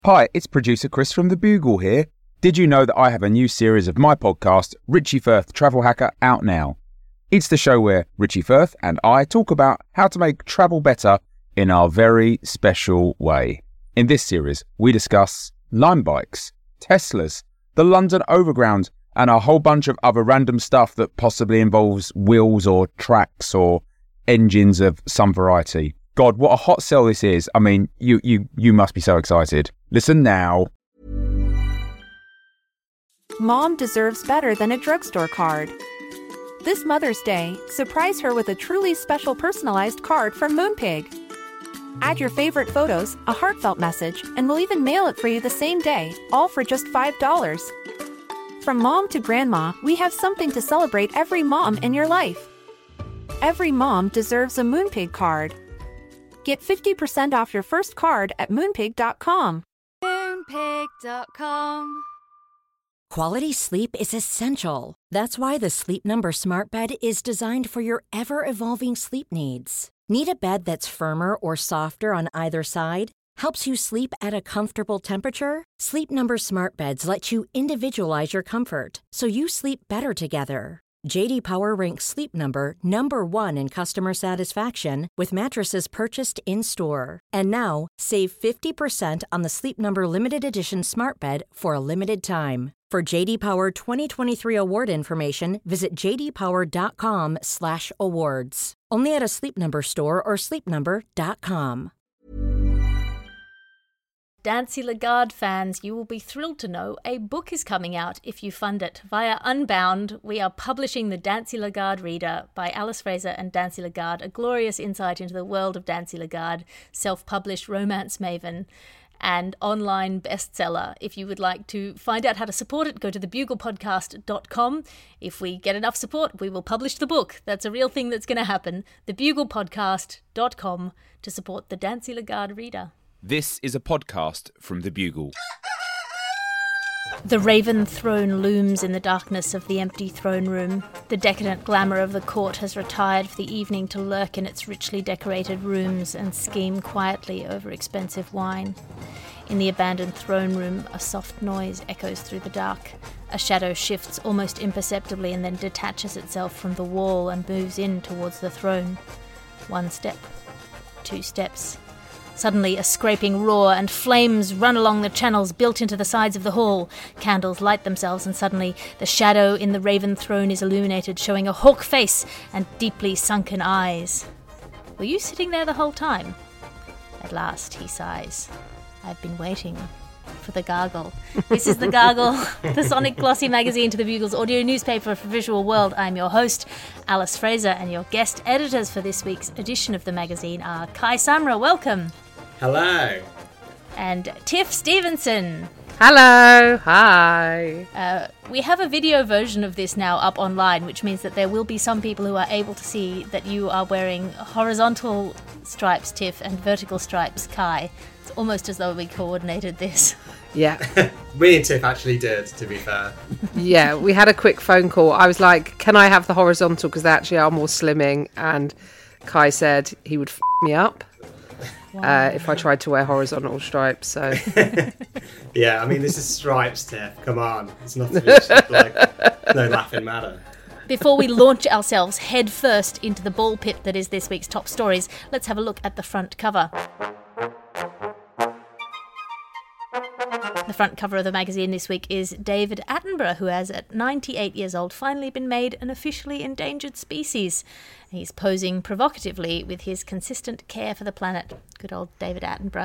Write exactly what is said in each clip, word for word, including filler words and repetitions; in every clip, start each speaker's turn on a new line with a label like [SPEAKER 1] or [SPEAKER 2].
[SPEAKER 1] Hi, it's producer Chris from The Bugle here. Did you know that I have a new series of my podcast, Richie Firth Travel Hacker, out now? It's the show where Richie Firth and I talk about how to make travel better in our very special way. In this series, we discuss Lime bikes, Teslas, the London Overground, and a whole bunch of other random stuff that possibly involves wheels or tracks or engines of some variety. God, what a hot sell this is. I mean, you you you must be so excited. Listen now.
[SPEAKER 2] Mom deserves better than a drugstore card. This Mother's Day, surprise her with a truly special personalized card from Moonpig. Add your favorite photos, a heartfelt message, and we'll even mail it for you the same day, all for just five dollars. From mom to grandma, we have something to celebrate every mom in your life. Every mom deserves a Moonpig card. Get fifty percent off your first card at moonpig dot com.
[SPEAKER 3] moonpig dot com.
[SPEAKER 4] Quality sleep is essential. That's why the Sleep Number Smart Bed is designed for your ever-evolving sleep needs. Need a bed that's firmer or softer on either side? Helps you sleep at a comfortable temperature? Sleep Number Smart Beds let you individualize your comfort, so you sleep better together. J D Power ranks Sleep Number number one in customer satisfaction with mattresses purchased in-store. And now, save fifty percent on the Sleep Number Limited Edition Smart Bed for a limited time. For J D Power twenty twenty-three award information, visit j d power dot com slash awards. Only at a Sleep Number store or sleep number dot com.
[SPEAKER 3] Dancy Lagarde fans, you will be thrilled to know a book is coming out if you fund it. Via Unbound, we are publishing the Dancy Lagarde Reader by Alice Fraser and Dancy Lagarde, a glorious insight into the world of Dancy Lagarde, self-published romance maven and online bestseller. If you would like to find out how to support it, go to the bugle podcast dot com. If we get enough support, we will publish the book. That's a real thing that's going to happen. the bugle podcast dot com to support the Dancy Lagarde Reader.
[SPEAKER 1] This is a podcast from The Bugle.
[SPEAKER 3] The Raven Throne looms in the darkness of the empty throne room. The decadent glamour of the court has retired for the evening to lurk in its richly decorated rooms and scheme quietly over expensive wine. In the abandoned throne room, a soft noise echoes through the dark. A shadow shifts almost imperceptibly and then detaches itself from the wall and moves in towards the throne. One step, two steps. Suddenly, a scraping roar and flames run along the channels built into the sides of the hall. Candles light themselves, and suddenly the shadow in the Raven Throne is illuminated, showing a hawk face and deeply sunken eyes. Were you sitting there the whole time? At last, he sighs. I've been waiting for the Gargle. This is the Gargle, the sonic glossy magazine to the Bugle's audio newspaper for visual world. I'm your host, Alice Fraser, and your guest editors for this week's edition of the magazine are Kai Samra, welcome.
[SPEAKER 5] Hello.
[SPEAKER 3] And Tiff Stevenson.
[SPEAKER 6] Hello. Hi.
[SPEAKER 3] Uh, we have a video version of this now up online, which means that there will be some people who are able to see that you are wearing horizontal stripes, Tiff, and vertical stripes, Kai. It's almost as though we coordinated this.
[SPEAKER 6] Yeah.
[SPEAKER 5] Me and Tiff actually did, to be fair.
[SPEAKER 6] Yeah, we had a quick phone call. I was like, can I have the horizontal? Because they actually are more slimming. And Kai said he would f*** me up. Wow. Uh, if I tried to wear horizontal stripes, so
[SPEAKER 5] yeah, I mean, this is stripes, Tiff. Come on, it's not like no laughing matter.
[SPEAKER 3] Before we launch ourselves head first into the ball pit that is this week's top stories, let's have a look at the front cover. The front cover of the magazine this week is David Attenborough, who has, at ninety-eight years old, finally been made an officially endangered species. He's posing provocatively with his consistent care for the planet. Good old David Attenborough.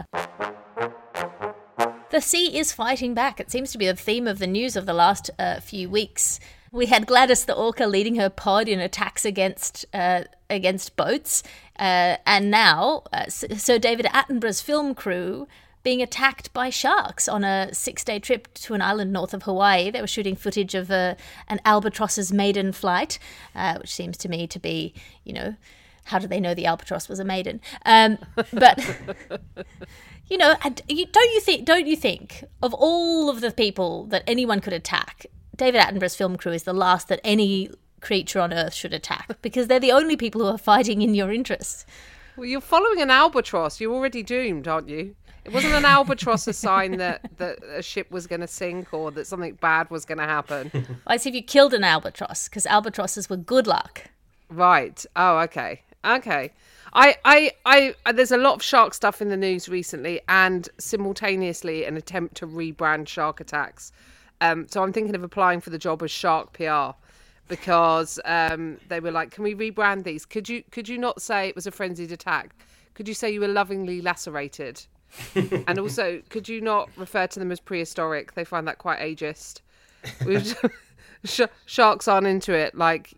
[SPEAKER 3] The sea is fighting back. It seems to be the theme of the news of the last uh, few weeks. We had Gladys the orca leading her pod in attacks against uh, against boats, uh, and now uh, Sir David Attenborough's film crew being attacked by sharks on a six-day trip to an island north of Hawaii. They were shooting footage of a, an albatross's maiden flight, uh, which seems to me to be, you know, how do they know the albatross was a maiden? Um, but you know, don't you think? Don't you think of all of the people that anyone could attack, David Attenborough's film crew is the last that any creature on Earth should attack, because they're the only people who are fighting in your interests.
[SPEAKER 6] Well, you're following an albatross. You're already doomed, aren't you? It wasn't an albatross a sign that, that a ship was going to sink or that something bad was going to happen.
[SPEAKER 3] I see if you killed an albatross, because albatrosses were good luck.
[SPEAKER 6] Right. Oh, okay. Okay. I, I, I, there's a lot of shark stuff in the news recently, and simultaneously an attempt to rebrand Shark Attacks. Um, so I'm thinking of applying for the job as Shark P R, because um, they were like, "Can we rebrand these? Could you, could you not say it was a frenzied attack? Could you say you were lovingly lacerated? And also, could you not refer to them as prehistoric? They find that quite ageist. Sh- sharks aren't into it. Like,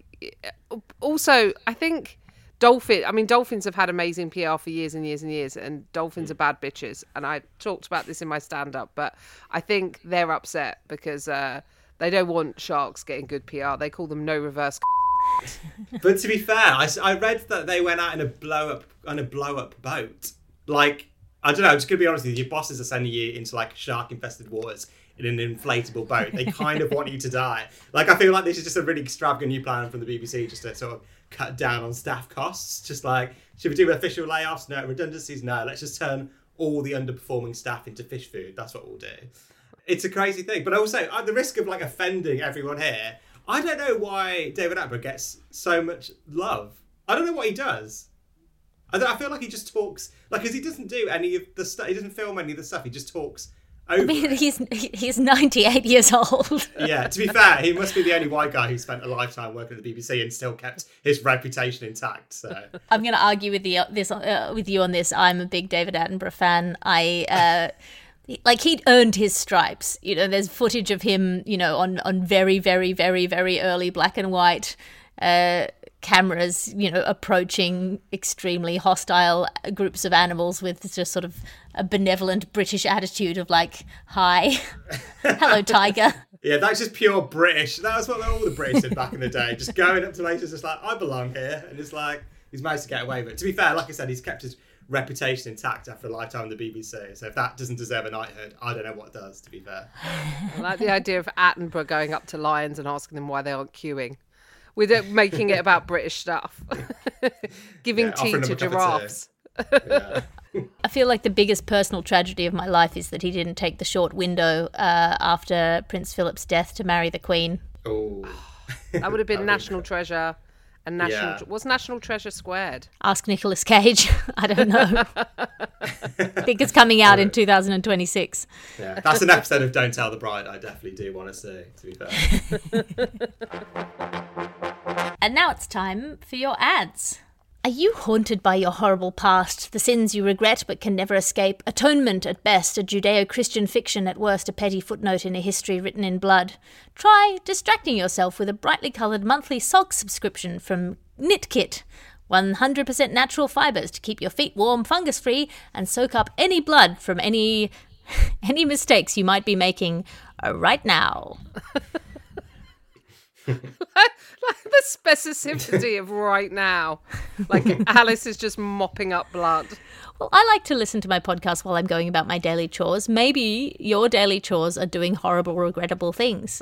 [SPEAKER 6] also, I think." Dolphin, I mean, dolphins have had amazing P R for years and years and years, and dolphins are bad bitches. And I talked about this in my stand-up, but I think they're upset because uh, they don't want sharks getting good P R. They call them no reverse.
[SPEAKER 5] But to be fair, I, I read that they went out in a blow-up on a blow-up boat. Like, I don't know, I'm just going to be honest with you, your bosses are sending you into, like, shark-infested waters in an inflatable boat. They kind of want you to die. Like, I feel like this is just a really extravagant new plan from the B B C just to sort of cut down on staff costs. Just like, should we do official layoffs? No. Redundancies? No. Let's just turn all the underperforming staff into fish food. That's what we'll do. It's a crazy thing. But also, at the risk of like offending everyone here, I don't know why David Attenborough gets so much love. I don't know what he does. I, don't, I feel like he just talks, like, because he doesn't do any of the stuff, he doesn't film any of the stuff, he just talks over
[SPEAKER 3] I mean,
[SPEAKER 5] it.
[SPEAKER 3] he's he's ninety-eight years old.
[SPEAKER 5] Yeah, to be fair, he must be the only white guy who spent a lifetime working at the B B C and still kept his reputation intact. So
[SPEAKER 3] I'm going to argue with you this uh, with you on this. I'm a big David Attenborough fan. I uh, like he'd earned his stripes. You know, there's footage of him, you know, on on very very very very early black and white uh, cameras, you know, approaching extremely hostile groups of animals with just sort of a benevolent British attitude of like, hi, hello, tiger.
[SPEAKER 5] Yeah, that's just pure British. That was what all the British did back in the day. Just going up to places just like, I belong here. And it's like, he's managed to get away with it. To be fair, like I said, he's kept his reputation intact after a lifetime in the B B C. So if that doesn't deserve a knighthood, I don't know what does, to be fair.
[SPEAKER 6] I like the idea of Attenborough going up to lions and asking them why they aren't queuing. With it, making it about British stuff. Giving
[SPEAKER 5] Yeah,
[SPEAKER 6] tea
[SPEAKER 5] offering
[SPEAKER 6] to
[SPEAKER 5] them a cup of
[SPEAKER 6] giraffes.
[SPEAKER 5] Yeah.
[SPEAKER 3] I feel like the biggest personal tragedy of my life is that he didn't take the short window uh, after Prince Philip's death to marry the Queen.
[SPEAKER 5] Oh,
[SPEAKER 6] That would have been National Treasure and National...
[SPEAKER 5] Yeah.
[SPEAKER 6] Tre- What's National Treasure squared?
[SPEAKER 3] Ask Nicolas Cage. I don't know. I think it's coming out in two thousand twenty-six.
[SPEAKER 5] yeah. That's an episode of Don't Tell the Bride I definitely do want to see, to be fair.
[SPEAKER 3] And now it's time for your ads. Are you haunted by your horrible past, the sins you regret but can never escape, atonement at best, a Judeo-Christian fiction at worst, a petty footnote in a history written in blood? Try distracting yourself with a brightly coloured monthly sock subscription from KnitKit. one hundred percent natural fibres to keep your feet warm, fungus-free, and soak up any blood from any any mistakes you might be making uh, right now.
[SPEAKER 6] Like the specificity of right now. Like Alice is just mopping up blood.
[SPEAKER 3] Well, I like to listen to my podcast while I'm going about my daily chores. Maybe your daily chores are doing horrible, regrettable things.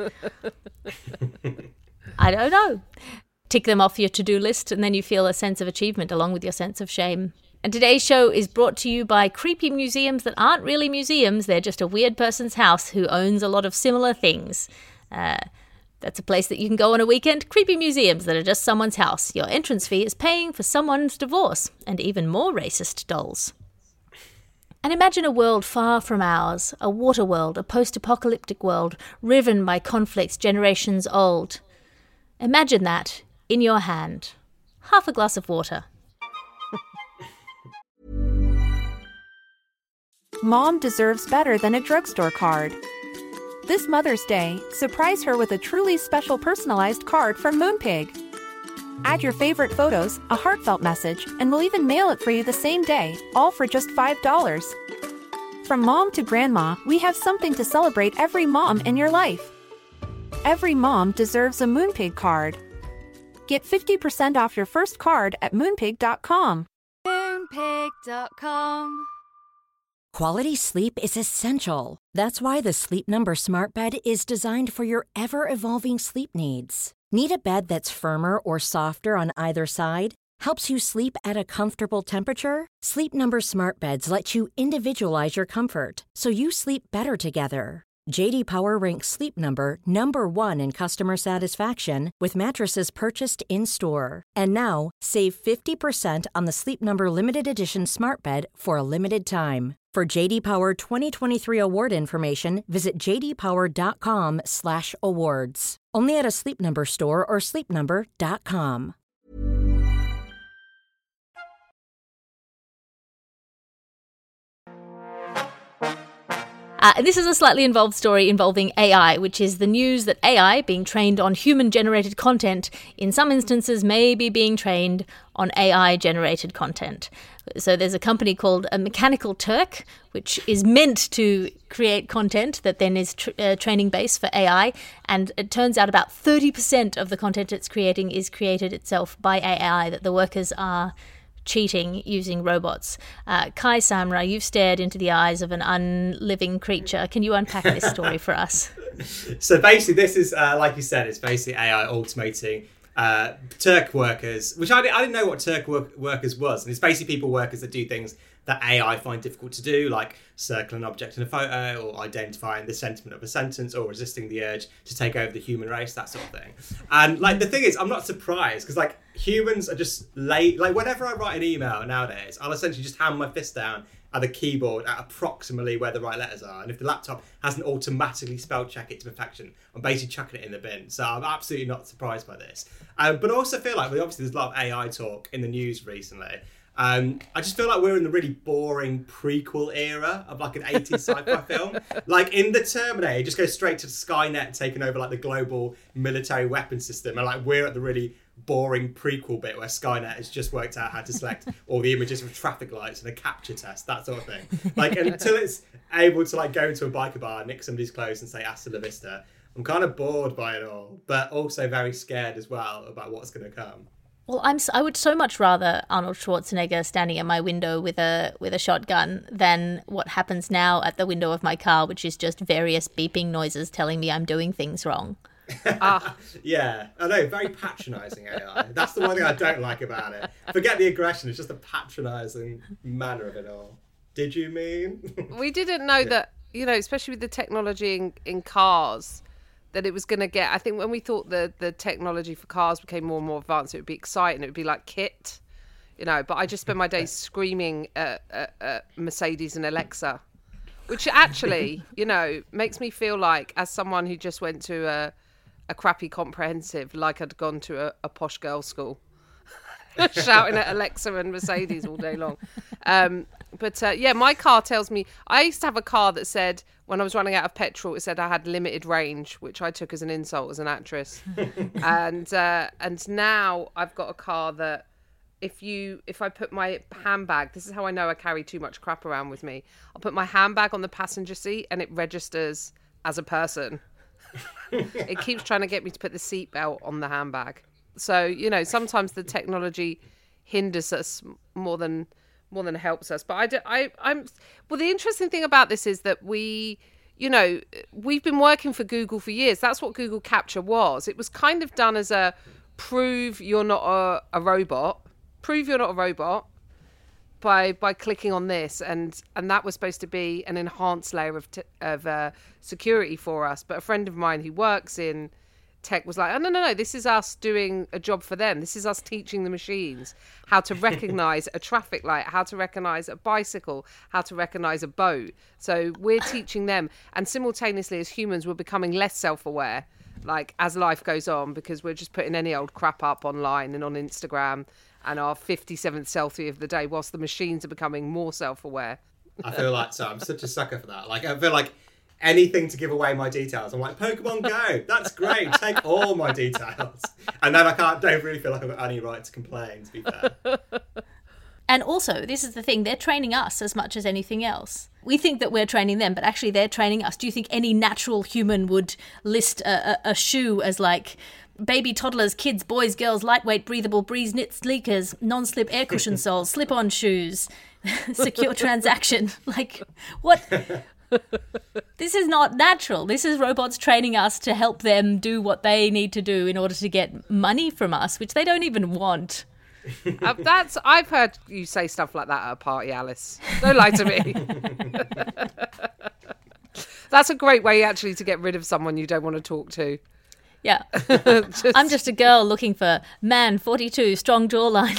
[SPEAKER 3] I don't know. Tick them off your to-do list and then you feel a sense of achievement along with your sense of shame. And today's show is brought to you by creepy museums that aren't really museums. They're just a weird person's house who owns a lot of similar things. Uh... That's a place that you can go on a weekend. Creepy museums that are just someone's house. Your entrance fee is paying for someone's divorce. And even more racist dolls. And imagine a world far from ours. A water world, a post-apocalyptic world, riven by conflicts generations old. Imagine that, in your hand. Half a glass of water.
[SPEAKER 2] Mom deserves better than a drugstore card. This Mother's Day, surprise her with a truly special personalized card from Moonpig. Add your favorite photos, a heartfelt message, and we'll even mail it for you the same day, all for just five dollars. From mom to grandma, we have something to celebrate every mom in your life. Every mom deserves a Moonpig card. Get fifty percent off your first card at moonpig dot com.
[SPEAKER 7] Moonpig dot com.
[SPEAKER 4] Quality sleep is essential. That's why the Sleep Number Smart Bed is designed for your ever-evolving sleep needs. Need a bed that's firmer or softer on either side? Helps you sleep at a comfortable temperature? Sleep Number smart beds let you individualize your comfort so you sleep better together. J D Power ranks Sleep Number number one in customer satisfaction with mattresses purchased in-store. And now, save fifty percent on the Sleep Number Limited Edition smart bed for a limited time. For J D Power twenty twenty-three award information, visit j d power dot com slash awards. Only at a Sleep Number store or sleep number dot com.
[SPEAKER 3] Uh, and this is a slightly involved story involving A I, which is the news that A I, being trained on human-generated content, in some instances may be being trained on A I-generated content. So there's a company called a Mechanical Turk, which is meant to create content that then is tr- uh, training base for A I, and it turns out about thirty percent of the content it's creating is created itself by A I, that the workers are cheating using robots. Uh, Kai Samra, you've stared into the eyes of an unliving creature. Can you unpack this story for us?
[SPEAKER 5] So basically, this is, uh, like you said, it's basically A I automating uh, Turk workers, which I, I didn't know what Turk work- workers was. And it's basically people workers that do things that A I find difficult to do, like circle an object in a photo, or identifying the sentiment of a sentence, or resisting the urge to take over the human race, that sort of thing. And like the thing is, I'm not surprised, because like humans are just late. Like whenever I write an email nowadays, I'll essentially just hammer my fist down at the keyboard at approximately where the right letters are. And if the laptop hasn't automatically spell check it to perfection, I'm basically chucking it in the bin. So I'm absolutely not surprised by this. Um, but I also feel like, well, obviously there's a lot of A I talk in the news recently. Um, I just feel like we're in the really boring prequel era of like an eighties sci-fi film. Like in the Terminator, it just goes straight to Skynet taking over like the global military weapon system. And like we're at the really boring prequel bit where Skynet has just worked out how to select all the images of traffic lights and a capture test, that sort of thing. Like until it's able to like go into a biker bar, nick somebody's clothes and say hasta la vista, I'm kind of bored by it all, but also very scared as well about what's going to come.
[SPEAKER 3] Well, I'm I would so much rather Arnold Schwarzenegger standing at my window with a with a shotgun than what happens now at the window of my car, which is just various beeping noises telling me I'm doing things wrong.
[SPEAKER 5] ah. Yeah, I know, very patronising A I. That's the one thing I don't like about it. Forget the aggression, it's just the patronising manner of it all. Did you mean?
[SPEAKER 6] We didn't know yeah. that, you know, especially with the technology in, in cars, that it was going to get, I think when we thought the, the technology for cars became more and more advanced, it would be exciting. It would be like KITT, you know, but I just spend my days screaming at, at, at Mercedes and Alexa, which actually, you know, makes me feel like, as someone who just went to a, a crappy comprehensive, like I'd gone to a, a posh girls' school, shouting at Alexa and Mercedes all day long. Um, but uh, yeah, my car tells me, I used to have a car that said, when I was running out of petrol, it said I had limited range, which I took as an insult as an actress. and uh, and now I've got a car that if you if I put my handbag, this is how I know I carry too much crap around with me. I'll put my handbag on the passenger seat and it registers as a person. It keeps trying to get me to put the seatbelt on the handbag. So, you know, sometimes the technology hinders us more than more than helps us. But I, do, I, I'm, well, the interesting thing about this is that we, you know, we've been working for Google for years. That's what Google Capture was. It was kind of done as a prove you're not a, a robot, prove you're not a robot by by clicking on this. And, and that was supposed to be an enhanced layer of, t- of uh, security for us. But a friend of mine who works in tech was like, oh, no, no, no, this is us doing a job for them. This is us teaching the machines how to recognize a traffic light, how to recognize a bicycle, how to recognize a boat. So we're teaching them. And simultaneously, as humans, we're becoming less self-aware, like as life goes on, because we're just putting any old crap up online and on Instagram and our fifty-seventh selfie of the day, whilst the machines are becoming more self-aware.
[SPEAKER 5] I feel like, so I'm such a sucker for that. Like, I feel like anything to give away my details. I'm like, Pokemon Go, that's great. Take all my details. And then I can't, don't really feel like I've got any right to complain, to be fair.
[SPEAKER 3] And also, this is the thing, they're training us as much as anything else. We think that we're training them, but actually they're training us. Do you think any natural human would list a, a, a shoe as like baby toddlers, kids, boys, girls, lightweight, breathable, breeze knit sneakers, non-slip air cushion soles, slip-on shoes, secure transaction? Like, what? This is not natural. This is robots training us to help them do what they need to do in order to get money from us, which they don't even want.
[SPEAKER 6] uh, that's I've heard you say stuff like that at a party, Alice. Don't lie to me. That's a great way actually to get rid of someone you don't want to talk to.
[SPEAKER 3] Yeah.
[SPEAKER 6] Just-
[SPEAKER 3] I'm just a girl looking for man, forty-two, strong jawline.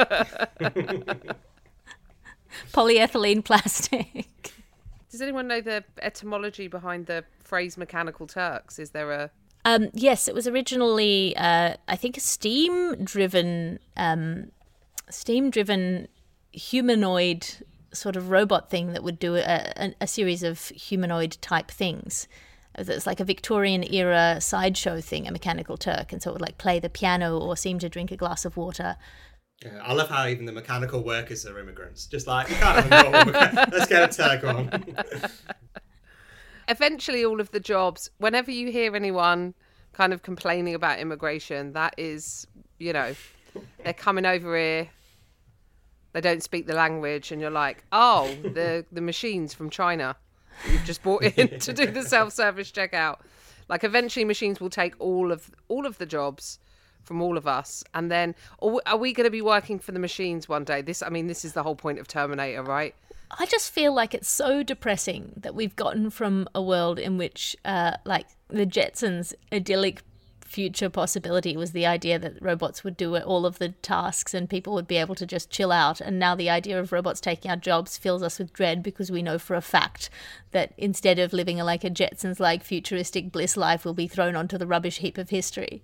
[SPEAKER 3] Polyethylene plastic.
[SPEAKER 6] Does anyone know the etymology behind the phrase mechanical Turks? Is there a...
[SPEAKER 3] Um, yes, it was originally, uh, I think, a steam-driven, um, steam-driven humanoid sort of robot thing that would do a, a, a series of humanoid-type things. It's like a Victorian-era sideshow thing, a mechanical Turk, and so it would like play the piano or seem to drink a glass of water.
[SPEAKER 5] Yeah, I love how even the mechanical workers are immigrants. Just like, we can't have a normal mecha- let's get a Turk on.
[SPEAKER 6] Eventually, all of the jobs, whenever you hear anyone kind of complaining about immigration, that is, you know, they're coming over here, they don't speak the language, and you're like, oh, the the machines from China you've just brought in to do the self-service checkout. Like, eventually machines will take all of all of the jobs from all of us, and then or are we going to be working for the machines one day? This, I mean, this is the whole point of Terminator, right?
[SPEAKER 3] I just feel like it's so depressing that we've gotten from a world in which, uh, like, the Jetsons' idyllic future possibility was the idea that robots would do all of the tasks and people would be able to just chill out. And now the idea of robots taking our jobs fills us with dread because we know for a fact that instead of living like a Jetsons-like futuristic bliss life, we'll be thrown onto the rubbish heap of history.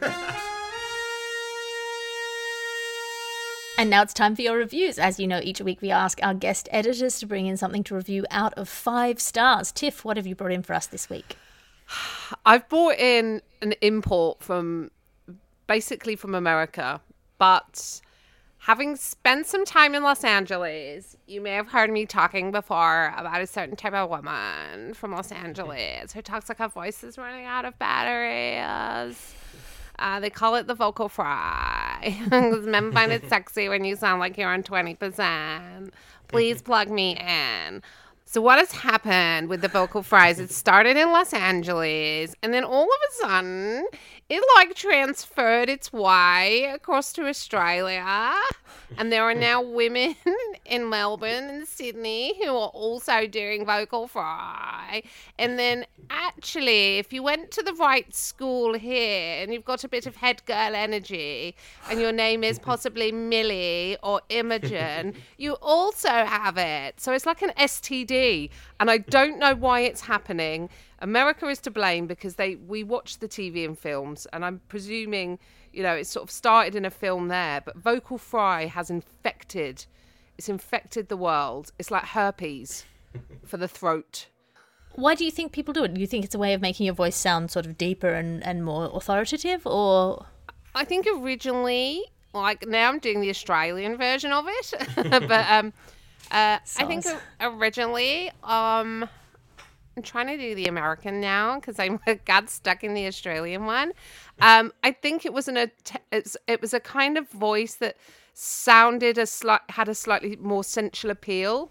[SPEAKER 3] And now it's time for your reviews. As you know, each week we ask our guest editors to bring in something to review out of five stars. Tiff, what have you brought in for us this week?
[SPEAKER 6] I've brought in an import from basically from America, but having spent some time in Los Angeles, you may have heard me talking before about a certain type of woman from Los Angeles who talks like her voice is running out of batteries. Uh, they call it the vocal fry because men find it sexy when you sound like you're on twenty percent. Please plug me in. So what has happened with the vocal fries? It started in Los Angeles, and then all of a sudden, it like transferred its way across to Australia. And there are now women in Melbourne and Sydney who are also doing vocal fry. And then actually, if you went to the right school here and you've got a bit of head girl energy and your name is possibly Millie or Imogen, you also have it. So it's like an S T D. And I don't know why it's happening. America is to blame because they we watch the T V and films, and I'm presuming, you know, it sort of started in a film there, but vocal fry has infected, it's infected the world. It's like herpes for the throat.
[SPEAKER 3] Why do you think people do it? Do you think it's a way of making your voice sound sort of deeper and, and more authoritative, or...?
[SPEAKER 6] I think originally, like now I'm doing the Australian version of it, but um, uh, I think originally, um... I'm trying to do the American now because I got stuck in the Australian one. Um, I think it was an a it's, it was a kind of voice that sounded a slight had a slightly more sensual appeal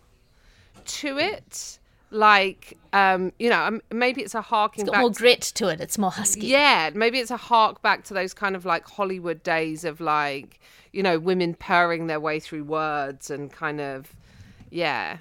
[SPEAKER 6] to it. Like um, you know, um, maybe it's a harking.
[SPEAKER 3] It's got
[SPEAKER 6] back
[SPEAKER 3] more grit to it. It's more husky.
[SPEAKER 6] Yeah, maybe it's a hark back to those kind of like Hollywood days of like, you know, women purring their way through words and kind of, yeah,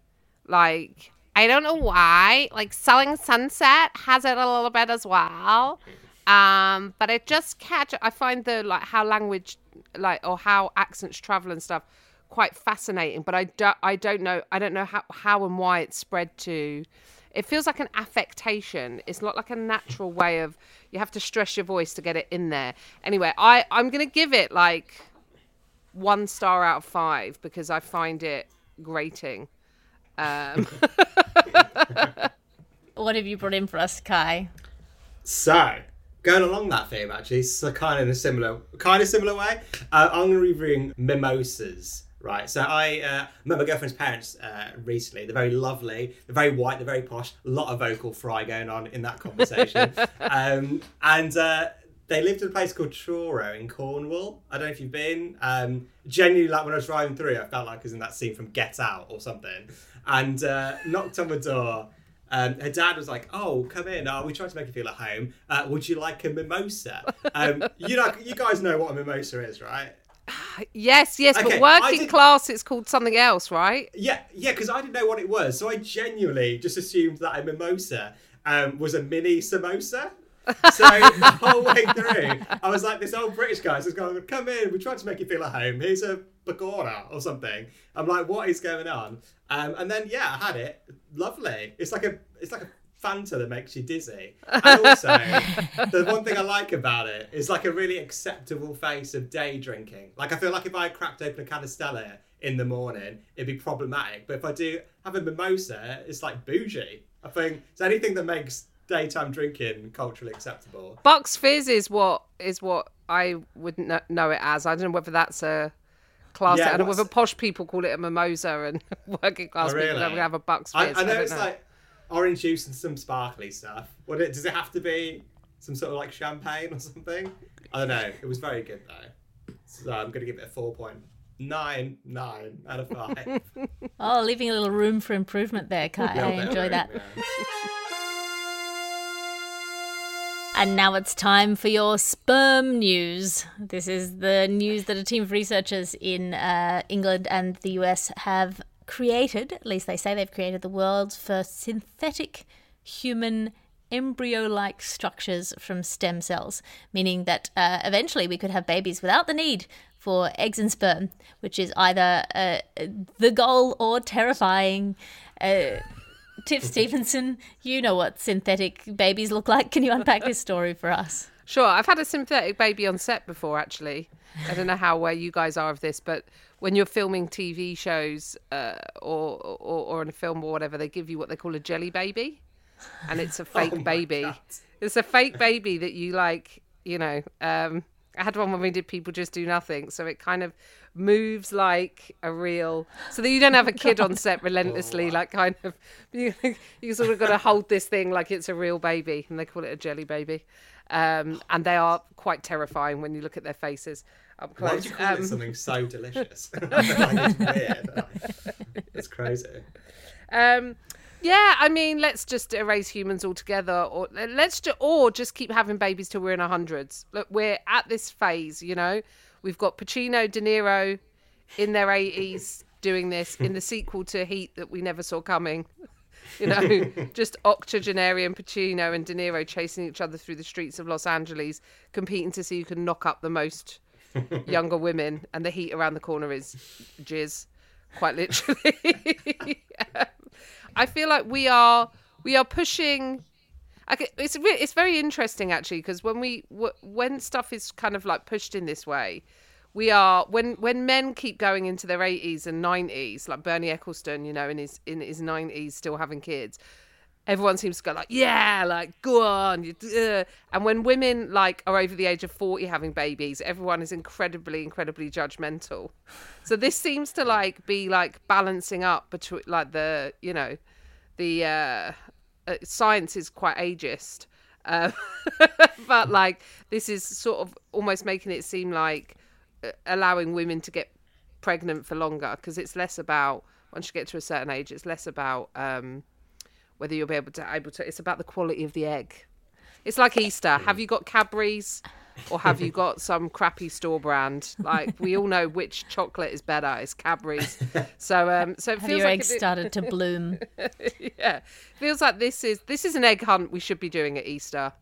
[SPEAKER 6] like. I don't know why. Like, Selling Sunset has it a little bit as well. Um, but it just catch. I find the like how language, like or how accents travel and stuff, quite fascinating. But I don't. I don't know. I don't know how how and why it's spread to. It feels like an affectation. It's not like a natural way of. You have to stress your voice to get it in there. Anyway, I I'm gonna give it like one star out of five because I find it grating. Um.
[SPEAKER 3] What have you brought in for us, Kai?
[SPEAKER 5] So, going along that theme, actually, so kind of in a similar, kind of similar way, uh, I'm going to be reviewing mimosas, right? So I uh, met my girlfriend's parents uh, recently. They're very lovely. They're very white. They're very posh. A lot of vocal fry going on in that conversation. um, and uh, they lived in a place called Truro in Cornwall. I don't know if you've been. Um, genuinely, like when I was driving through, I felt like I was in that scene from Get Out or something. And uh, knocked on the door. Um, her dad was like, "Oh, come in. Uh, we tried to make you feel at home. Uh, would you like a mimosa?" Um, you know, you guys know what a mimosa is, right?
[SPEAKER 6] Yes, yes,
[SPEAKER 5] Okay,
[SPEAKER 6] but working
[SPEAKER 5] did...
[SPEAKER 6] class, it's called something else, right?
[SPEAKER 5] Yeah, yeah, because I didn't know what it was, so I genuinely just assumed that a mimosa um, was a mini samosa. So the whole way through, I was like, this old British guy's just going, come in, we tried to make you feel at home. Here's a Bagora or something. I'm like, what is going on? Um, and then yeah, I had it. Lovely. It's like a, it's like a Fanta that makes you dizzy. And also, the one thing I like about it is like a really acceptable face of day drinking. Like I feel like if I cracked open a can of Stella in the morning, it'd be problematic. But if I do have a mimosa, it's like bougie. I think it's anything that makes daytime drinking culturally acceptable.
[SPEAKER 6] Bucks Fizz is what is what I would kn- know it as. I don't know whether that's a class.
[SPEAKER 5] Yeah,
[SPEAKER 6] I don't know
[SPEAKER 5] what's-
[SPEAKER 6] whether posh people call it a mimosa and working class
[SPEAKER 5] Oh, really?
[SPEAKER 6] people don't have a Bucks
[SPEAKER 5] I,
[SPEAKER 6] Fizz.
[SPEAKER 5] I know
[SPEAKER 6] don't
[SPEAKER 5] it's like orange juice and some sparkly stuff. What it, does it have to be? Some sort of like champagne or something? I don't know. It was very good though. So I'm going to give it a four point nine nine out of five.
[SPEAKER 3] Oh, leaving a little room for improvement there, Kai. I
[SPEAKER 5] Little bit of
[SPEAKER 3] enjoy
[SPEAKER 5] room,
[SPEAKER 3] that.
[SPEAKER 5] yeah.
[SPEAKER 3] And now it's time for your sperm news. This is the news that a team of researchers in uh, England and the U S have created, at least they say they've created, the world's first synthetic human embryo-like structures from stem cells, meaning that uh, eventually we could have babies without the need for eggs and sperm, which is either uh, the goal or terrifying. Uh, Tiff Stevenson, you know what synthetic babies look like. Can you unpack this story for us?
[SPEAKER 6] Sure, I've had a synthetic baby on set before, actually. I don't know how where you guys are of this, but when you're filming T V shows uh, or, or or in a film or whatever, they give you what they call a jelly baby, and it's a fake
[SPEAKER 5] Oh my
[SPEAKER 6] baby.
[SPEAKER 5] God.
[SPEAKER 6] It's a fake baby that you like, you know. Um, I had one when we did People Just Do Nothing, so it kind of moves like a real, so that you don't have a kid on set relentlessly, like kind of, you, you sort of got to hold this thing like it's a real baby, and they call it a jelly baby. Um, and they are quite terrifying when you look at their faces up close.
[SPEAKER 5] Why would you call
[SPEAKER 6] Um,
[SPEAKER 5] it something so delicious? I feel like it's weird. It's crazy.
[SPEAKER 6] Um, yeah, I mean, let's just erase humans altogether, or let's ju- or just keep having babies till we're in our hundreds. Look, we're at this phase, you know. We've got Pacino, De Niro in their eighties doing this in the sequel to Heat that we never saw coming. You know, just octogenarian Pacino and De Niro chasing each other through the streets of Los Angeles, competing to see who can knock up the most younger women. And the heat around the corner is jizz, quite literally. I feel like we are we are pushing. Okay, it's re- it's very interesting actually, because when we w- when stuff is kind of like pushed in this way, we are when when men keep going into their eighties and nineties, like Bernie Ecclestone, you know, in his in his nineties, still having kids. Everyone seems to go like, yeah, like go on. You, uh. And when women like are over the age of forty having babies, everyone is incredibly, incredibly judgmental. So this seems to like be like balancing up between like the, you know, the uh, uh, science is quite ageist, uh, but like this is sort of almost making it seem like uh, allowing women to get pregnant for longer, because it's less about once you get to a certain age, it's less about um, whether you'll be able to able to. It's about the quality of the egg. It's like Easter. Have you got Cadbury's or have you got some crappy store brand? Like we all know which chocolate is better. It's Cadbury's. So um, so it
[SPEAKER 3] Have
[SPEAKER 6] feels
[SPEAKER 3] your
[SPEAKER 6] like
[SPEAKER 3] eggs
[SPEAKER 6] it-
[SPEAKER 3] started to bloom?
[SPEAKER 6] yeah, feels like this is this is an egg hunt we should be doing at Easter.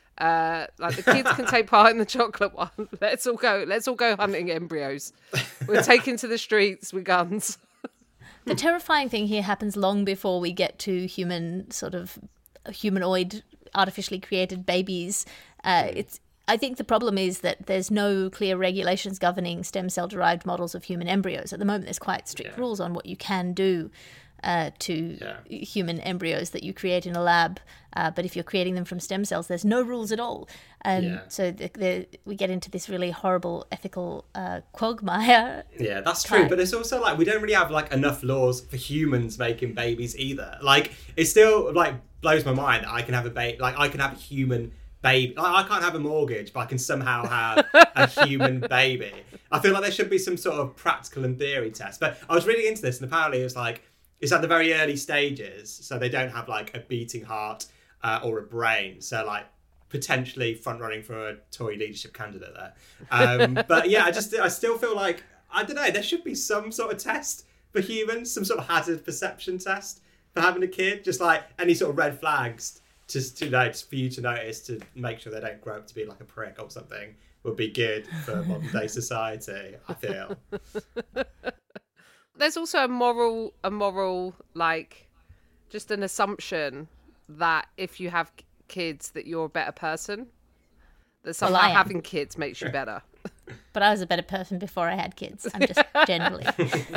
[SPEAKER 6] Uh, like the kids can take part in the chocolate one. Let's all go. Let's all go hunting embryos. We're taken to the streets with guns.
[SPEAKER 3] The terrifying thing here happens long before we get to human, sort of humanoid, artificially created babies. Uh, it's. I think the problem is that there's no clear regulations governing stem cell derived models of human embryos. At the moment, there's quite strict
[SPEAKER 5] Yeah.
[SPEAKER 3] rules on what you can do uh, to
[SPEAKER 5] Yeah.
[SPEAKER 3] human embryos that you create in a lab. Uh, but if you're creating them from stem cells, there's no rules at all. And
[SPEAKER 5] Yeah.
[SPEAKER 3] so the, the, we get into this really horrible ethical uh, quagmire.
[SPEAKER 5] Yeah, that's true.
[SPEAKER 3] Right.
[SPEAKER 5] But it's also like we don't really have like enough laws for humans making babies either. Like it still like blows my mind that I can have a baby. Like I can have a human baby. Like, I can't have a mortgage, but I can somehow have a human baby. I feel like there should be some sort of practical and theory test. But I was reading into this, and apparently it's like it's at the very early stages, so they don't have like a beating heart uh, or a brain. So like potentially front running for a Tory leadership candidate there. Um, but yeah, I just I still feel like, I don't know, there should be some sort of test for humans, some sort of hazard perception test for having a kid, just like any sort of red flags just to know, for you to notice to make sure they don't grow up to be like a prick or something would be good for modern day society, I feel.
[SPEAKER 6] There's also a moral, a moral, like, just an assumption that if you have kids that you're a better person. That somehow
[SPEAKER 3] Well, I am.
[SPEAKER 6] having kids makes you better.
[SPEAKER 3] But I was a better person before I had kids. I'm just generally.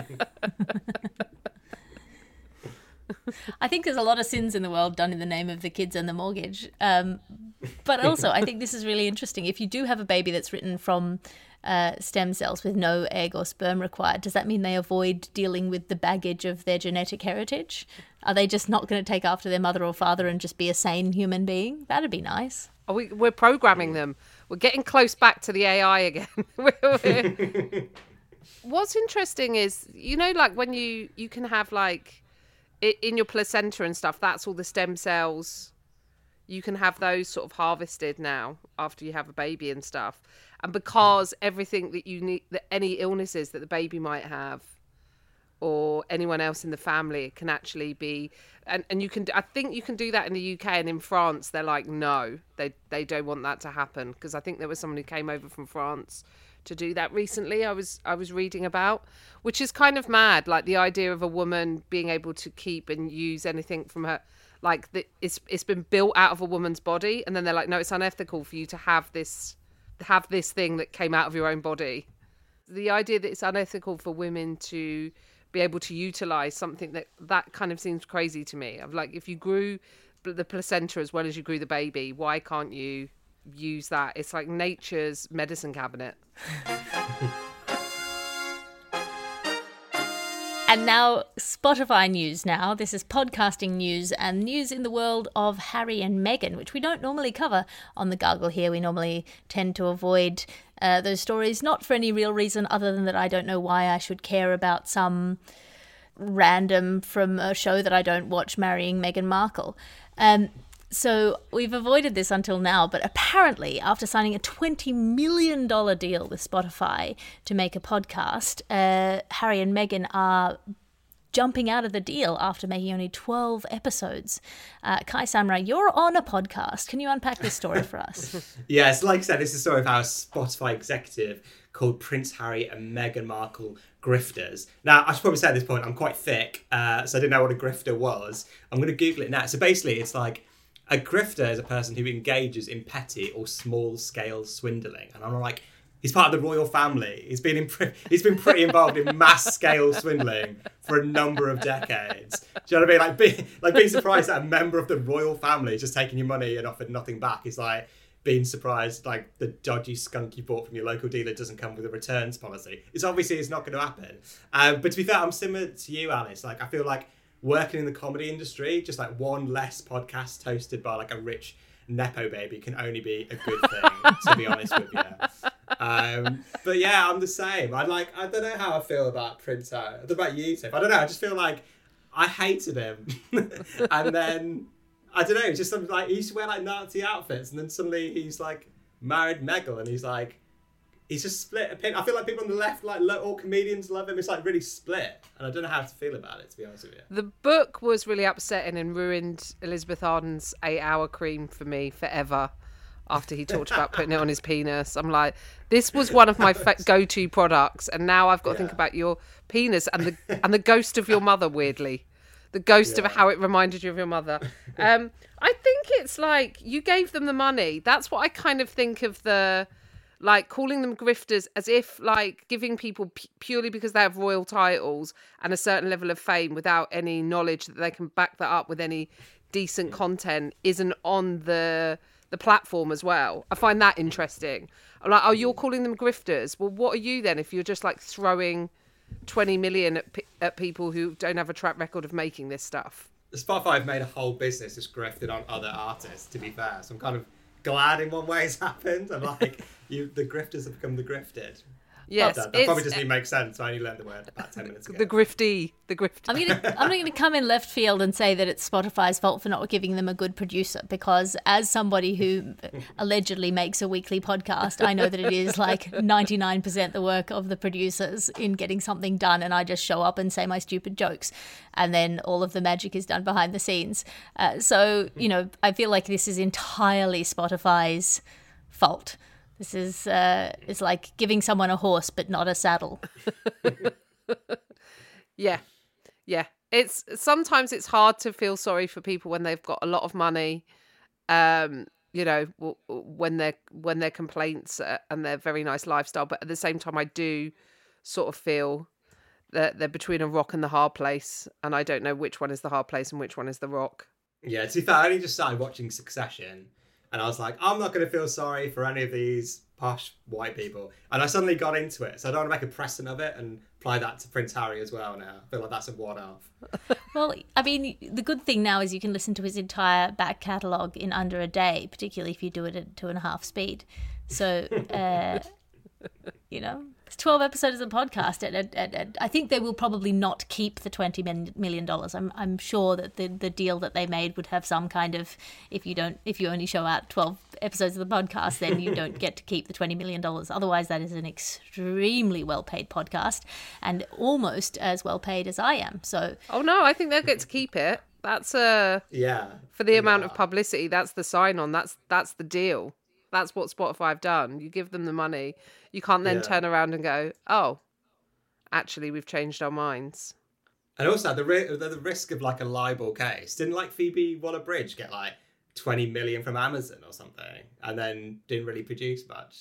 [SPEAKER 3] I think there's a lot of sins in the world done in the name of the kids and the mortgage. Um, but also, I think this is really interesting. If you do have a baby that's written from uh, stem cells with no egg or sperm required, does that mean they avoid dealing with the baggage of their genetic heritage? Are they just not going to take after their mother or father and just be a sane human being? That'd be nice.
[SPEAKER 6] Are we, we're programming them. We're getting close back to the A I again. We're- we're- What's interesting is, you know, like when you, you can have like, i- in your placenta and stuff, that's all the stem cells. You can have those sort of harvested now after you have a baby and stuff. And because everything that you need, that any illnesses that the baby might have or anyone else in the family can actually be, and, and you can, I think you can do that in the U K, and in France, they're like, no, they, they don't want that to happen. Because I think there was someone who came over from France to do that recently. I was, I was reading about, which is kind of mad. Like the idea of a woman being able to keep and use anything from her, like the, it's, it's been built out of a woman's body. And then they're like, no, it's unethical for you to have this, have this thing that came out of your own body. The idea that it's unethical for women to be able to utilize something that that kind of seems crazy to me. Of like, if you grew the placenta as well as you grew the baby, why can't you use that? It's like nature's medicine cabinet.
[SPEAKER 3] And now Spotify news now. This is podcasting news and news in the world of Harry and Meghan, which we don't normally cover on the Gargle here. We normally tend to avoid uh, those stories, not for any real reason other than that I don't know why I should care about some random from a show that I don't watch marrying Meghan Markle. Um, so we've avoided this until now, but apparently after signing a twenty million dollars deal with Spotify to make a podcast, uh, Harry and Meghan are jumping out of the deal after making only twelve episodes. Uh, Kai Samra, you're on a podcast. Can you unpack this story for us?
[SPEAKER 5] Yes, like I said, this is a story of how a Spotify executive called Prince Harry and Meghan Markle grifters. Now, I should probably say at this point, I'm quite thick, uh, so I didn't know what a grifter was. I'm going to Google it now. So basically, it's like, a grifter is a person who engages in petty or small-scale swindling. And I'm like, he's part of the royal family. He's been in pre- he's been pretty involved in mass-scale swindling for a number of decades. Do you know what I mean? Like, be, like being surprised that a member of the royal family is just taking your money and offered nothing back is like being surprised like the dodgy skunk you bought from your local dealer doesn't come with a returns policy. It's obviously it's not going to happen. Um, but to be fair, I'm similar to you, Alice. Like, I feel like working in the comedy industry, just like one less podcast hosted by like a rich nepo baby can only be a good thing, to be honest with you. Um, but yeah, I'm the same. I like, I don't know how I feel about Prince Harry. I don't know about you, Tiff. I don't know. I just feel like I hated him. And then, I don't know, just something like, he used to wear like Nazi outfits and then suddenly he's like married Meghan and he's like, he's just split opinion. I feel like people on the left, like all comedians love him. It's like really split. And I don't know how to feel about it, to be honest with you.
[SPEAKER 6] The book was really upsetting and ruined Elizabeth Arden's eight hour cream for me forever after he talked about putting it on his penis. I'm like, this was one of my fa- go-to products. And now I've got to
[SPEAKER 5] Yeah.
[SPEAKER 6] think about your penis and the and the ghost of your mother, weirdly. The ghost
[SPEAKER 5] Yeah.
[SPEAKER 6] of how it reminded you of your mother. Um, I think it's like, you gave them the money. That's what I kind of think of the... like calling them grifters as if like giving people p- purely because they have royal titles and a certain level of fame without any knowledge that they can back that up with any decent content isn't on the the platform as well. I find that interesting. I'm like, oh, you're calling them grifters. Well, what are you then if you're just like throwing twenty million at, pe- at people who don't have a track record of making this stuff?
[SPEAKER 5] Spotify have made a whole business just grifted on other artists, to be fair. So I'm kind of glad in one way it's happened. I'm like, you, the grifters have become the grifted.
[SPEAKER 6] Yes,
[SPEAKER 5] that, that
[SPEAKER 6] it's-
[SPEAKER 5] probably doesn't even make sense. I only learned the word about ten minutes ago.
[SPEAKER 6] The grifty, the grifty.
[SPEAKER 3] I'm gonna I'm gonna come in left field and say that it's Spotify's fault for not giving them a good producer, because as somebody who allegedly makes a weekly podcast, I know that it is like ninety-nine percent the work of the producers in getting something done, and I just show up and say my stupid jokes, and then all of the magic is done behind the scenes. Uh, so you know, I feel like this is entirely Spotify's fault. This is uh, it's like giving someone a horse but not a saddle.
[SPEAKER 6] Yeah, yeah. It's sometimes it's hard to feel sorry for people when they've got a lot of money. Um, you know, w- w- when they're when their complaints uh, and their very nice lifestyle, but at the same time, I do sort of feel that they're between a rock and the hard place, and I don't know which one is the hard place and which one is the rock.
[SPEAKER 5] Yeah, to be fair, I only just started watching Succession, and I was like, I'm not going to feel sorry for any of these posh white people. And I suddenly got into it, so I don't want to make a precedent of it and apply that to Prince Harry as well now. I feel like that's a one-off.
[SPEAKER 3] Well, I mean, the good thing now is you can listen to his entire back catalogue in under a day, particularly if you do it at two and a half speed. So, uh, you know, it's twelve episodes of the podcast. And, and, and, and I think they will probably not keep the twenty million dollars. I'm I'm sure that the, the deal that they made would have some kind of, if you don't, if you only show out twelve episodes of the podcast, then you don't get to keep the twenty million dollars. Otherwise, that is an extremely well-paid podcast and almost as well-paid as I am. So,
[SPEAKER 6] Oh no, I think they'll get to keep it. That's uh
[SPEAKER 5] Yeah.
[SPEAKER 6] for the amount
[SPEAKER 5] Yeah.
[SPEAKER 6] of publicity. That's the sign on. That's that's the deal. That's what Spotify have done. You give them the money. You can't then
[SPEAKER 5] Yeah.
[SPEAKER 6] turn around and go, oh, actually, we've changed our minds.
[SPEAKER 5] And also, the, ri- the the risk of like a libel case. Didn't like Phoebe Waller-Bridge get like twenty million from Amazon or something, and then didn't really produce much?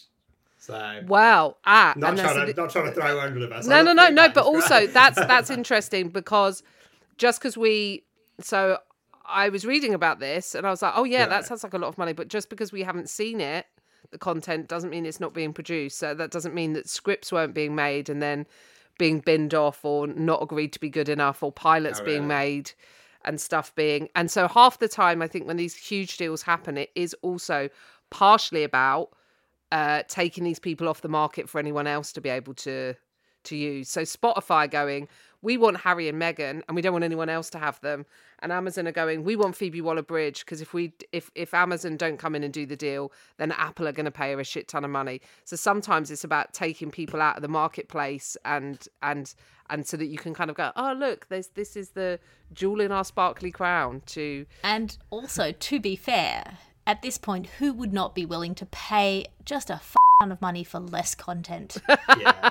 [SPEAKER 5] So
[SPEAKER 6] Wow. Ah,
[SPEAKER 5] not
[SPEAKER 6] and that's
[SPEAKER 5] trying
[SPEAKER 6] the-
[SPEAKER 5] to not trying to throw her under the bus.
[SPEAKER 6] No,
[SPEAKER 5] I
[SPEAKER 6] no,
[SPEAKER 5] love
[SPEAKER 6] no,
[SPEAKER 5] Big
[SPEAKER 6] no.
[SPEAKER 5] Bang,
[SPEAKER 6] But
[SPEAKER 5] it's
[SPEAKER 6] also,
[SPEAKER 5] great.
[SPEAKER 6] that's that's interesting because just because we, so I was reading about this and I was like, oh yeah,
[SPEAKER 5] Yeah.
[SPEAKER 6] that sounds like a lot of money. But just because we haven't seen it, the content doesn't mean it's not being produced. So that doesn't mean that scripts weren't being made and then being binned off or not agreed to be good enough or pilots
[SPEAKER 5] Oh,
[SPEAKER 6] being
[SPEAKER 5] really?
[SPEAKER 6] made and stuff being. And so half the time, I think when these huge deals happen, it is also partially about uh, taking these people off the market for anyone else to be able to to use. So Spotify going, we want Harry and Meghan and we don't want anyone else to have them. And Amazon are going, we want Phoebe Waller-Bridge because if we if if Amazon don't come in and do the deal, then Apple are going to pay her a shit ton of money. So sometimes it's about taking people out of the marketplace and and and so that you can kind of go, oh look, there's this is the jewel in our sparkly crown to
[SPEAKER 3] and also, to be fair, at this point, who would not be willing to pay just a f- ton of money for less content?
[SPEAKER 5] Yeah.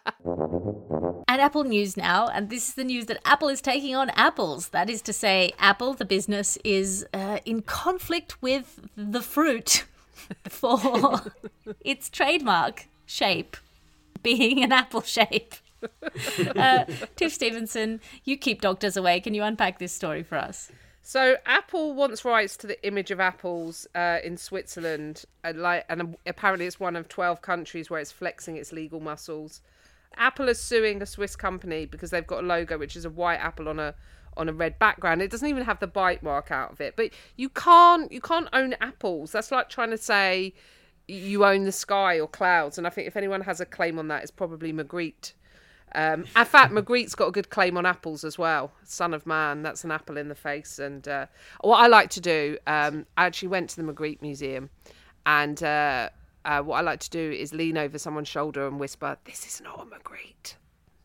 [SPEAKER 3] And Apple News now, and this is the news that Apple is taking on apples. That is to say, Apple, the business, is uh, in conflict with the fruit for its trademark shape being an apple shape. Uh, Tiff Stevenson, you keep doctors away. Can you unpack this story for us?
[SPEAKER 6] So Apple wants rights to the image of apples uh, in Switzerland, and, like, and apparently it's one of twelve countries where it's flexing its legal muscles. Apple is suing a Swiss company because they've got a logo which is a white apple on a on a red background. It doesn't even have the bite mark out of it. But you can't you can't own apples. That's like trying to say you own the sky or clouds. And I think if anyone has a claim on that, it's probably Magritte. Um, in fact, Magritte's got a good claim on apples as well. Son of Man, that's an apple in the face. And uh, what I like to do, um, I actually went to the Magritte Museum, and uh, uh, what I like to do is lean over someone's shoulder and whisper, "This is not a Magritte,"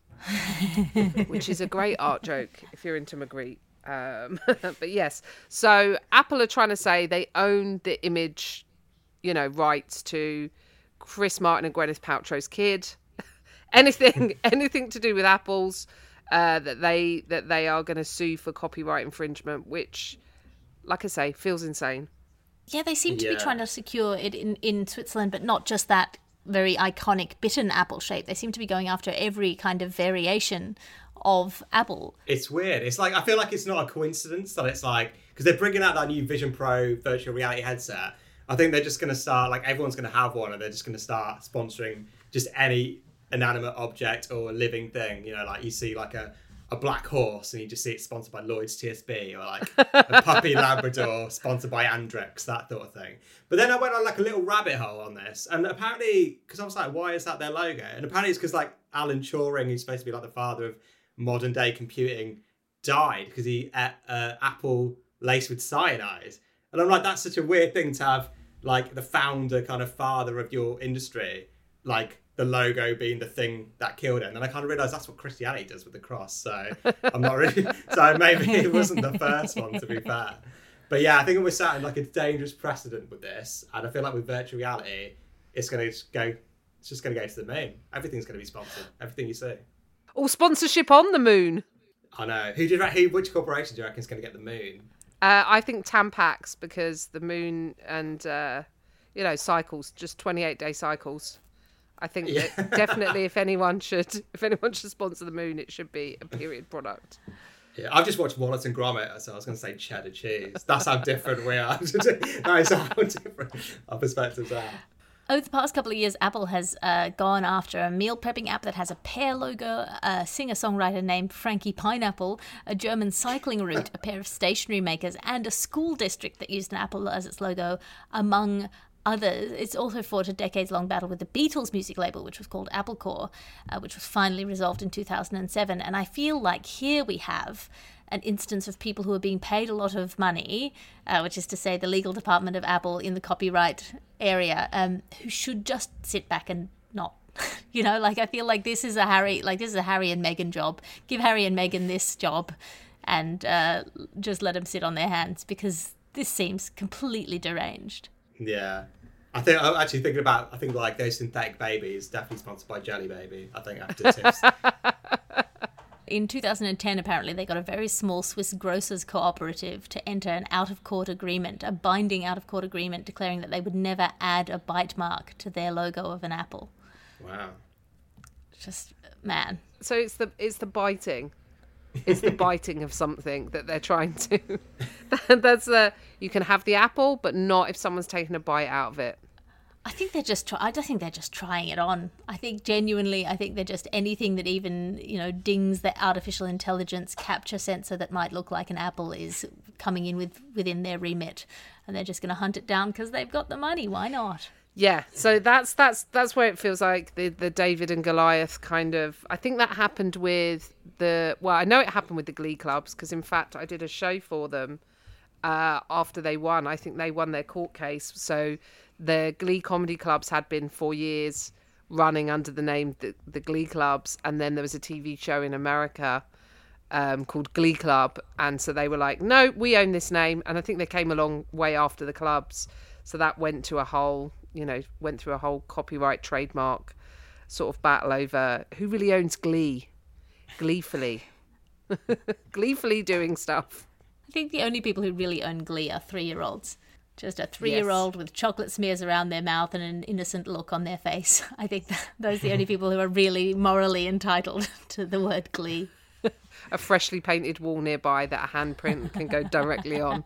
[SPEAKER 6] which is a great art joke if you're into Magritte. Um, but yes, so Apple are trying to say they own the image, you know, rights to Chris Martin and Gwyneth Paltrow's kid. Anything, anything to do with apples, uh, that they that they are going to sue for copyright infringement, which, like I say, feels insane.
[SPEAKER 3] Yeah, they seem to be
[SPEAKER 5] Yeah.
[SPEAKER 3] trying to secure it in, in Switzerland, but not just that very iconic bitten apple shape. They seem to be going after every kind of variation of apple.
[SPEAKER 5] It's weird. It's like, I feel like it's not a coincidence that it's like, because they're bringing out that new Vision Pro virtual reality headset. I think they're just going to start, like, everyone's going to have one, and they're just going to start sponsoring just any inanimate object or living thing. You know, like you see like a, a black horse and you just see it sponsored by Lloyd's T S B, or like a puppy Labrador sponsored by Andrex, that sort of thing. But then I went on like a little rabbit hole on this, and apparently, because I was like, why is that their logo? And apparently it's because like Alan Turing, who's supposed to be like the father of modern day computing, died because he ate uh, apple laced with cyanide. And I'm like, that's such a weird thing to have, like the founder kind of father of your industry, like the logo being the thing that killed him. And I kind of realised that's what Christianity does with the cross. So I'm not really, so maybe it wasn't the first one, to be fair. But yeah, I think we're sat in like a dangerous precedent with this. And I feel like with virtual reality, it's going to go, it's just going to go to the moon. Everything's going to be sponsored. Everything you see.
[SPEAKER 6] All sponsorship on the moon.
[SPEAKER 5] I know. Who did? Who? Which corporation do you reckon is going to get the moon?
[SPEAKER 6] Uh, I think Tampax, because the moon and uh, you know cycles, just twenty-eight day cycles. I think
[SPEAKER 5] Yeah.
[SPEAKER 6] that definitely, if anyone should, if anyone should sponsor the moon, it should be a period product.
[SPEAKER 5] Yeah, I've just watched Wallace and Gromit, so I was going to say cheddar cheese. That's how different we are. That is how different our perspectives are.
[SPEAKER 3] Over the past couple of years, Apple has uh, gone after a meal prepping app that has a pear logo, a singer-songwriter named Frankie Pineapple, a German cycling route, a pair of stationery makers, and a school district that used an apple as its logo, among others. It's also fought a decades-long battle with the Beatles music label, which was called Apple Corps, uh, which was finally resolved in two thousand seven. And I feel like here we have an instance of people who are being paid a lot of money, uh, which is to say the legal department of Apple in the copyright area, um, who should just sit back and not, you know, like I feel like this is a Harry, like this is a Harry and Meghan job. Give Harry and Meghan this job and uh, just let them sit on their hands, because this seems completely deranged.
[SPEAKER 5] Yeah. I think I'm actually thinking about, I think like those synthetic babies, definitely sponsored by Jelly Baby, I think after tips.
[SPEAKER 3] In two thousand ten, apparently, they got a very small Swiss grocers cooperative to enter an out-of-court agreement, a binding out-of-court agreement declaring that they would never add a bite mark to their logo of an apple.
[SPEAKER 5] Wow.
[SPEAKER 3] Just, man.
[SPEAKER 6] So it's the it's the biting, it's the biting of something that they're trying to. That's the you can have the apple, but not if someone's taken a bite out of it.
[SPEAKER 3] I think they're just. Try- I just think they're just trying it on. I think genuinely, I think they're just anything that even you know dings the artificial intelligence capture sensor that might look like an apple is coming in with within their remit, and they're just going to hunt it down because they've got the money. Why not?
[SPEAKER 6] Yeah, so that's that's that's where it feels like the the David and Goliath kind of. I think that happened with the. Well, I know it happened with the Glee clubs because in fact I did a show for them uh, after they won. I think they won their court case. So the Glee comedy clubs had been for years running under the name the, the Glee clubs, and then there was a T V show in America um, called Glee Club, and so they were like, no, we own this name, and I think they came a long way after the clubs, so that went to a whole, you know, went through a whole copyright trademark sort of battle over who really owns Glee, gleefully, gleefully doing stuff.
[SPEAKER 3] I think the only people who really own Glee are three-year-olds. Just a three-year-old yes. with chocolate smears around their mouth and an innocent look on their face. I think that those are the only people who are really morally entitled to the word Glee.
[SPEAKER 6] A freshly painted wall nearby that a handprint can go directly on.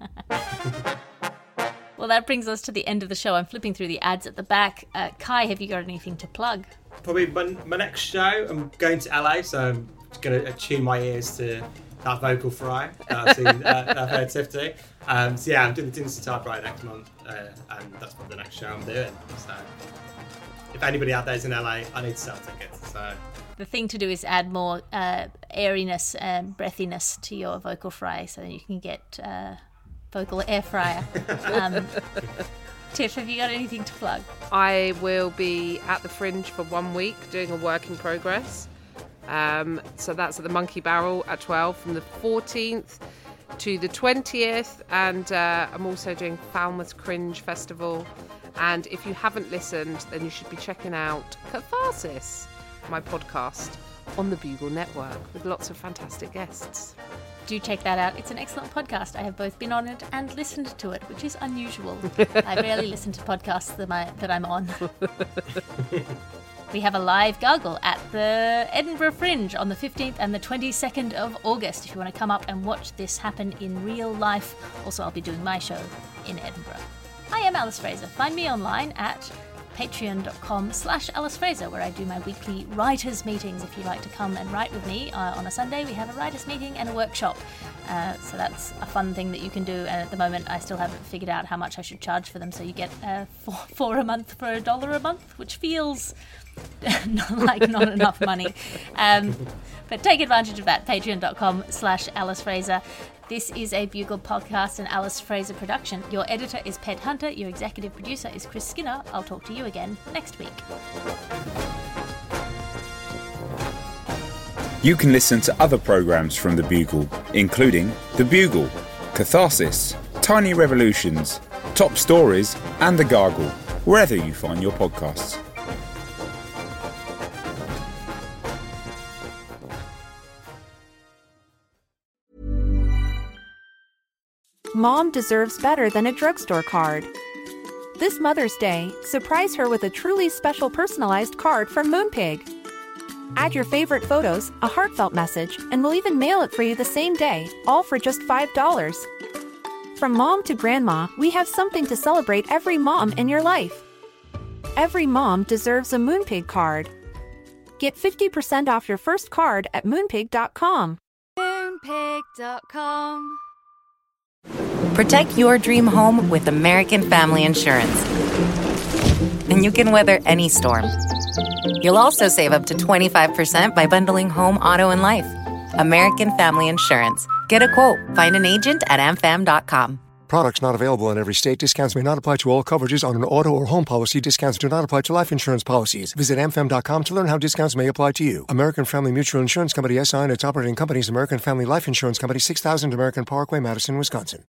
[SPEAKER 3] Well, that brings us to the end of the show. I'm flipping through the ads at the back. Uh, Kai, have you got anything to plug?
[SPEAKER 5] Probably my, my next show, I'm going to L A, so I'm just going to attune my ears to that vocal fry that I've seen, uh, that I've heard Tiff do. Um, so yeah, I'm doing the Dynasty Typewriter next month, uh, and that's probably the next show I'm doing. So if anybody out there is in L A, I need to sell tickets. So
[SPEAKER 3] the thing to do is add more uh, airiness and breathiness to your vocal fry, so that you can get uh, vocal air fryer. Um, Tiff, have you got anything to plug?
[SPEAKER 6] I will be at the Fringe for one week doing a work in progress. Um, so that's at the Monkey Barrel at twelve from the fourteenth to the twentieth, and uh, I'm also doing Falmouth Cringe Festival. And if you haven't listened, then you should be checking out Catharsis, my podcast on the Bugle Network with lots of fantastic guests.
[SPEAKER 3] Do check that out. It's an excellent podcast. I have both been on it and listened to it, which is unusual. I rarely listen to podcasts that, I, that I'm on. We have a live Gargle at the Edinburgh Fringe on the fifteenth and the twenty-second of August if you want to come up and watch this happen in real life. Also, I'll be doing my show in Edinburgh. I am Alice Fraser. Find me online at patreon.com slash Alice Fraser, where I do my weekly writers' meetings. If you'd like to come and write with me uh, on a Sunday, we have a writers' meeting and a workshop. Uh, so that's a fun thing that you can do. And at the moment, I still haven't figured out how much I should charge for them. So you get uh, four, four a month for a dollar a month, which feels like not enough money. Um, but take advantage of that. Patreon.com slash Alice Fraser. This is a Bugle podcast and Alice Fraser production. Your editor is Ped Hunter. Your executive producer is Chris Skinner. I'll talk to you again next week.
[SPEAKER 1] You can listen to other programmes from The Bugle, including The Bugle, Catharsis, Tiny Revolutions, Top Stories, and The Gargle, wherever you find your podcasts.
[SPEAKER 2] Mom deserves better than a drugstore card. This Mother's Day, surprise her with a truly special personalized card from Moonpig. Add your favorite photos, a heartfelt message, and we'll even mail it for you the same day, all for just five dollars. From mom to grandma, we have something to celebrate every mom in your life. Every mom deserves a Moonpig card. Get fifty percent off your first card at moonpig dot com.
[SPEAKER 7] Moonpig dot com.
[SPEAKER 8] Protect your dream home with American Family Insurance. And you can weather any storm. You'll also save up to twenty-five percent by bundling home, auto, and life. American Family Insurance. Get a quote. Find an agent at a m fam dot com.
[SPEAKER 9] Products not available in every state. Discounts may not apply to all coverages on an auto or home policy. Discounts do not apply to life insurance policies. Visit a m fam dot com to learn how discounts may apply to you. American Family Mutual Insurance Company S I and its operating companies, American Family Life Insurance Company, six thousand American Parkway, Madison, Wisconsin.